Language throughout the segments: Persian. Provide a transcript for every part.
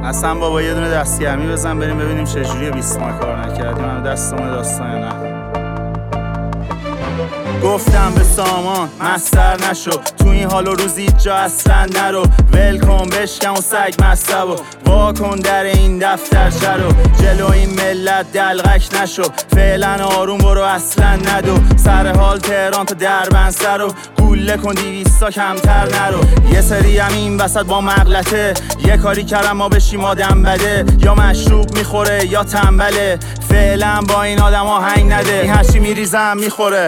اصلا بابا یه دونه دستگرمی بزن بریم ببینیم چجوریه 20 ماه کار نکردیم. من دستمون داستان یا نه. گفتم به سامان مستر نشو، تو این حال و روزی جا اصلا نرو. ول کن بشکن و سگ مصب و وا کن در این دفترچه رو. جلو این ملت دلغک نشو، فعلا آروم برو اصلا ندو. سر حال تهران تا دربند سر و گوله کن 200 کمتر نرو. یه سری هم این وسط با مغلطه، یه کاری کردم ما بشیم آدم بده. یا مشروب میخوره یا تنبله، فعلا با این آدم آهنگ نده. این هرچی میریزم میخوره،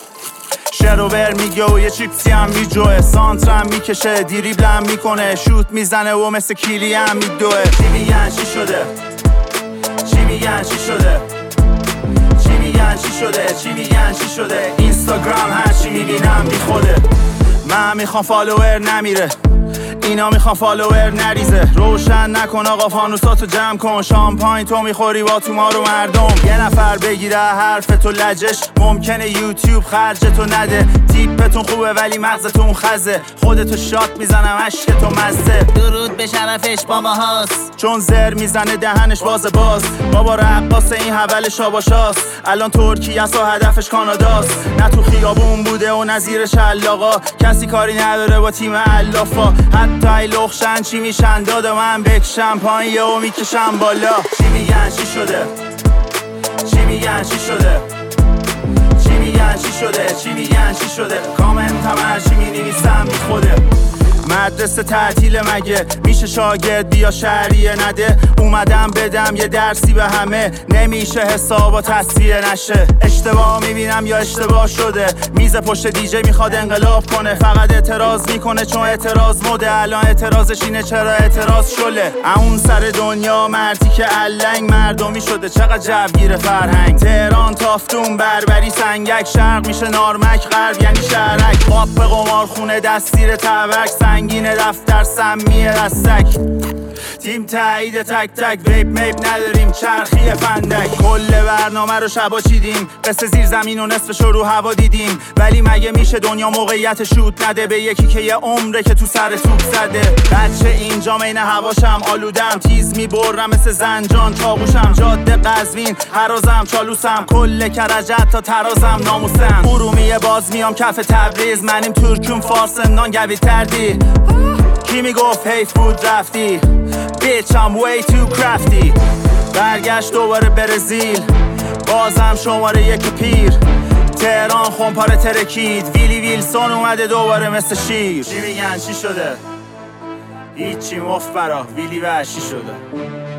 شروبر میگه و یه چیپسی هم میجوه. سانترم میکشه دیریبلم میکنه، شوت میزنه و مثل کیلی هم میدوه. چی میگن چی شده؟ چی میگن چی شده؟ چی میگن چی شده؟ چی میگن چی شده؟ اینستاگرام هرچی میبینم بی خوده. من میخوام فالوور نمیره، اینا میخوان فالوور نریزه. روشن نکن آقا فانوساتو جمع کن، شامپاین تو میخوری با تومار و مردم. یه نفر بگیره حرفتو لجش، ممکنه یوتیوب خرجتو نده. تیپتون خوبه ولی مغزتون خزه، خودتو شات میزنم عشقتو مزه. درود به شرفش بابا هاست، چون زر میزنه دهنش باز. بابا رقاص این حول شاباشاست، الان ترکیه است و هدفش کاناداست. نه تو خیابون بوده و نظیر شلاقا، کسی کاری نداره با تیم علافا. حتی لخشن چی میشن داد من بکشم پایین و میکشم بالا. چی میگن چی شده؟ چی میگن چی شده؟ چی میگن چی شده؟ چی میگن چی شده؟ کامنت هم هرچی مینویسم بی خوده. مدرسه تعطیل مگه میشه شاگرد بیا شهریه نده؟ اومدم بدم یه درسی به همه، نمیشه حسابا تصفیه نشه. اشتباه میبینم یا اشتباه شده، میز پشت دیجی میخواد انقلاب کنه. فقط اعتراض میکنه چون اعتراض مده، الان اعتراضش اینه چرا اعتراض شله. اون سر دنیا مردی که علنگ مردمی شده، چقدر جوگیر فرهنگ. تهران تافتون بربری سنگک، شرق میشه نارمک غرب یعنی شهرک. قاپ قمارخونه دستیر تبک، سنگین دفتر سمیه دستک. تیم تایید تک تک، ویپ میپ نداریم چرخی فندک. کل برنامه رو شبا چیدیم، قصه زیر زمین و نصفش رو هوا دیدیم. ولی مگه میشه دنیا موقعیت شوت نده به یکی که یه عمره که تو سر توپ زده؟ بچه اینجا مین هواشم آلودم، تیز میبرم مثل زنجان چاقوشم. جاده قزوین هرازم چالوسم، کل کرجت تا ترازم ناموسم. ارومیه باز میام کف تبریز، منیم ترکون فارس نان گوی تردی. کی میگفت حیف بود رفتی؟ Bitch I'm way too crafty. برگشت دوباره برزیل، بازم شماره یک پیر. تهران خونپاره ترکید، ویلی ویلسون اومده دوباره مثل شیر. چی میگن چی شده؟ هیچی مفت برا ویلی وحشی شده.